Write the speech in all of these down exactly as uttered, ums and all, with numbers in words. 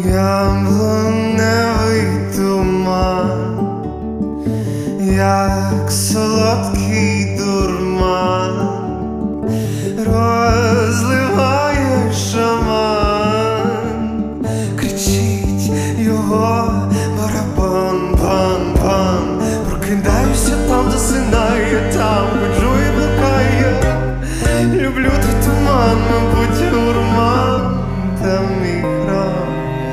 Яблуневий туман, як солодкий дурман, розливає шаман, кричить його барабан, бан, бан. Прокидаюся, там засинаю, там ходжу і блукаю. Люблю той туман, мабуть, гурман, та мій храм.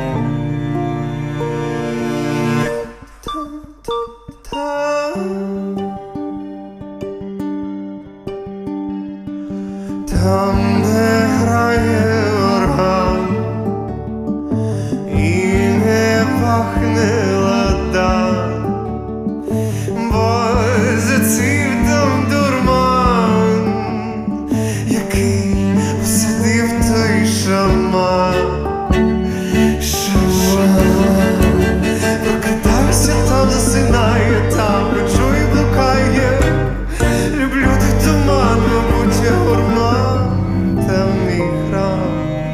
Там не грає орган і не пахне ладан, бо за цим там дурман, який посадив той шаман. Шаман. Прокидаюся, там засинаю, там ходжу і блукаю. Люблю той туман, мабуть, я гурман, та мій храм.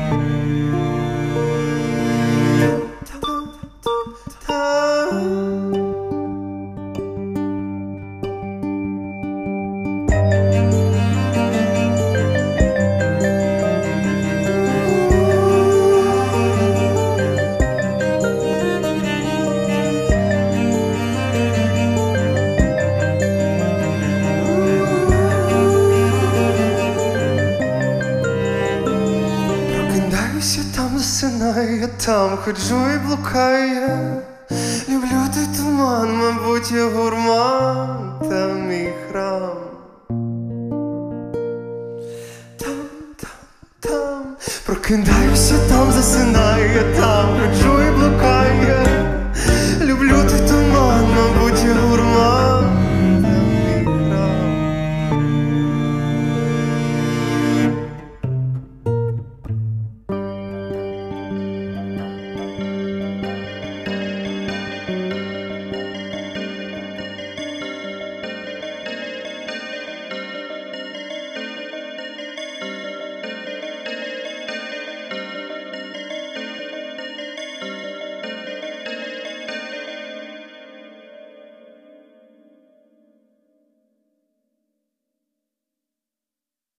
Прокидаюся, там засинаю, я там ходжу і блукаю. Люблю той туман, мабуть, я гурман, та мій храм. Там, там, там. Прокидаюся, там засинаю.